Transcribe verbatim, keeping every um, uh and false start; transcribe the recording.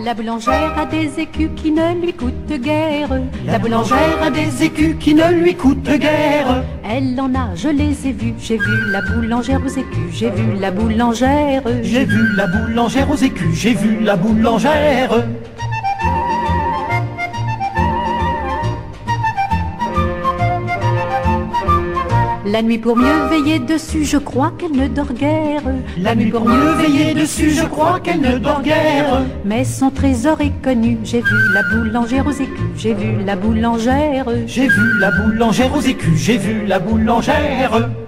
La boulangère a des écus qui ne lui coûtent guère. La boulangère a des écus qui ne lui coûtent guère. Elle en a, je les ai vus. J'ai vu la boulangère aux écus. J'ai vu la boulangère. J'ai vu la boulangère aux écus. J'ai vu la boulangère. La nuit pour mieux veiller dessus, je crois qu'elle ne dort guère. La nuit pour mieux veiller dessus, je crois qu'elle ne dort guère. Mais son trésor est connu. J'ai vu la boulangère aux écus. J'ai vu la boulangère. J'ai vu la boulangère aux écus. J'ai vu la boulangère.